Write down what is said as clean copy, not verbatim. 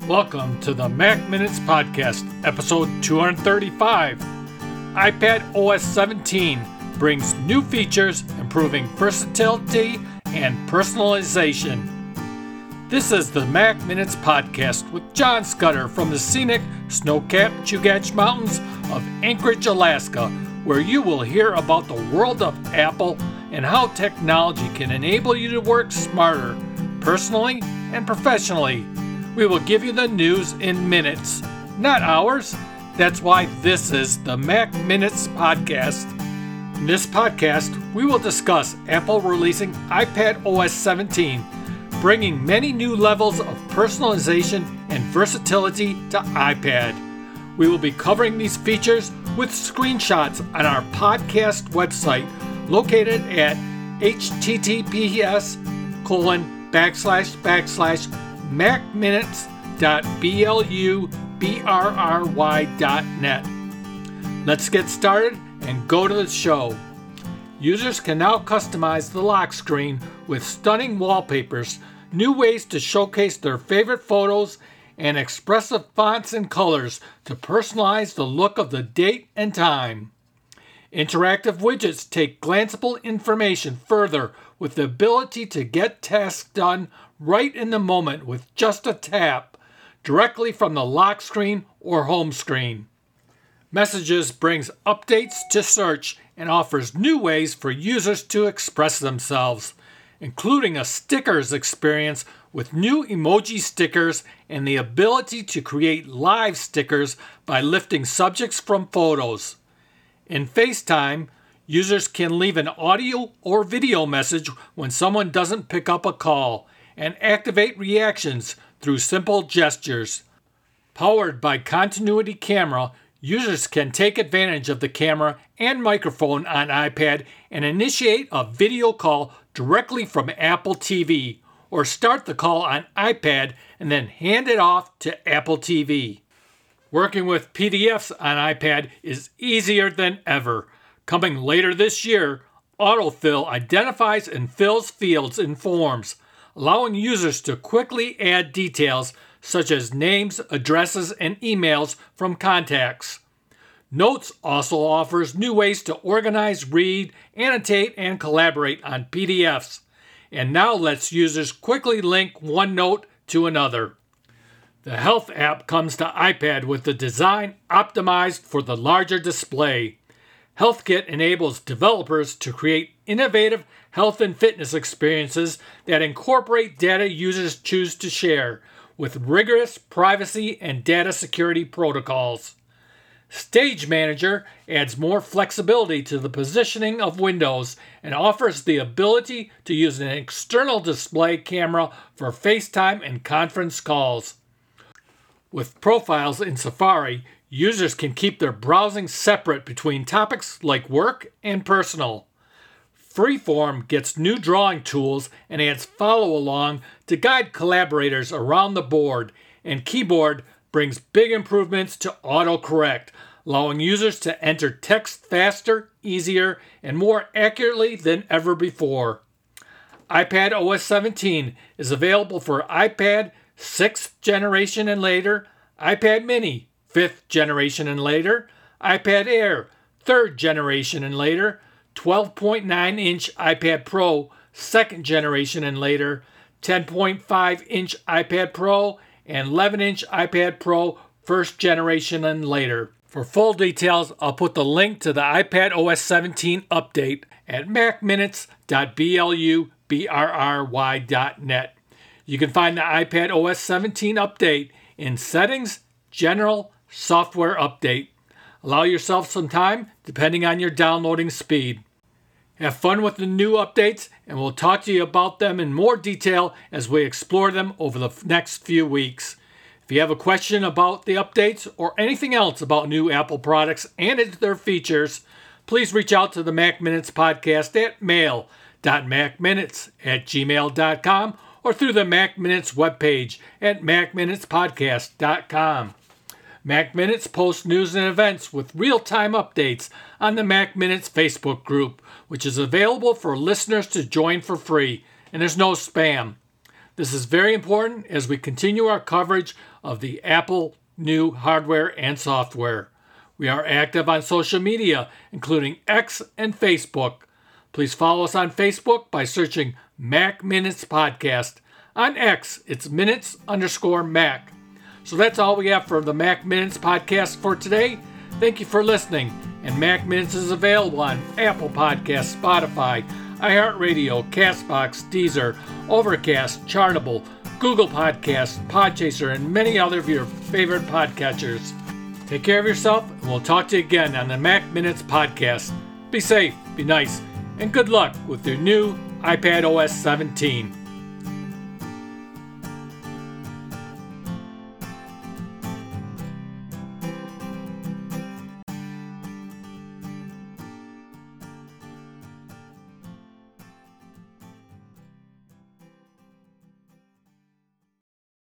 Welcome to the Mac Minutes Podcast, episode 235. iPad OS 17 brings new features, improving versatility and personalization. This is the Mac Minutes Podcast with John Scudder from the scenic, snow-capped Chugach Mountains of Anchorage, Alaska, where you will hear about the world of Apple and how technology can enable you to work smarter, personally and professionally. We will give you the news in minutes, not hours. That's why this is the Mac Minutes Podcast. In this podcast, we will discuss Apple releasing iPad OS 17, bringing many new levels of personalization and versatility to iPad. We will be covering these features with screenshots on our podcast website located at https://macminutes.blurry.net. Let's get started and go to the show. Users can now customize the lock screen with stunning wallpapers, new ways to showcase their favorite photos, and expressive fonts and colors to personalize the look of the date and time. Interactive widgets take glanceable information further with the ability to get tasks done right in the moment with just a tap, directly from the lock screen or home screen. Messages brings updates to search and offers new ways for users to express themselves, including a stickers experience with new emoji stickers and the ability to create live stickers by lifting subjects from photos. In FaceTime, users can leave an audio or video message when someone doesn't pick up a call and activate reactions through simple gestures. Powered by Continuity Camera, users can take advantage of the camera and microphone on iPad and initiate a video call directly from Apple TV, or start the call on iPad and then hand it off to Apple TV. Working with PDFs on iPad is easier than ever. Coming later this year, Autofill identifies and fills fields in forms, allowing users to quickly add details such as names, addresses, and emails from contacts. Notes also offers new ways to organize, read, annotate, and collaborate on PDFs, and now lets users quickly link one note to another. The Health app comes to iPad with the design optimized for the larger display. HealthKit enables developers to create innovative health and fitness experiences that incorporate data users choose to share, with rigorous privacy and data security protocols. Stage Manager adds more flexibility to the positioning of windows and offers the ability to use an external display camera for FaceTime and conference calls. With profiles in Safari, users can keep their browsing separate between topics like work and personal. Freeform gets new drawing tools and adds follow-along to guide collaborators around the board, and Keyboard brings big improvements to autocorrect, allowing users to enter text faster, easier, and more accurately than ever before. iPad OS 17 is available for iPad 6th generation and later, iPad mini 5th generation and later, iPad Air 3rd generation and later, 12.9-inch iPad Pro 2nd generation and later, 10.5-inch iPad Pro, and 11-inch iPad Pro 1st generation and later. For full details, I'll put the link to the iPad OS 17 update at macminutes.blurry.net. You can find the iPad OS 17 update in Settings, General, Software Update. Allow yourself some time depending on your downloading speed. Have fun with the new updates, and we'll talk to you about them in more detail as we explore them over the next few weeks. If you have a question about the updates or anything else about new Apple products and their features, please reach out to the Mac Minutes Podcast at mail.macminutes@gmail.com or through the Mac Minutes webpage at macminutespodcast.com. Mac Minutes posts news and events with real-time updates on the Mac Minutes Facebook group, which is available for listeners to join for free, and there's no spam. This is very important as we continue our coverage of the Apple new hardware and software. We are active on social media, including X and Facebook. Please follow us on Facebook by searching Mac Minutes Podcast. On X, it's minutes_Mac. So that's all we have for the Mac Minutes Podcast for today. Thank you for listening. And Mac Minutes is available on Apple Podcasts, Spotify, iHeartRadio, CastBox, Deezer, Overcast, Chartable, Google Podcasts, Podchaser, and many other of your favorite podcatchers. Take care of yourself, and we'll talk to you again on the Mac Minutes Podcast. Be safe, be nice, and good luck with your new iPad OS 17.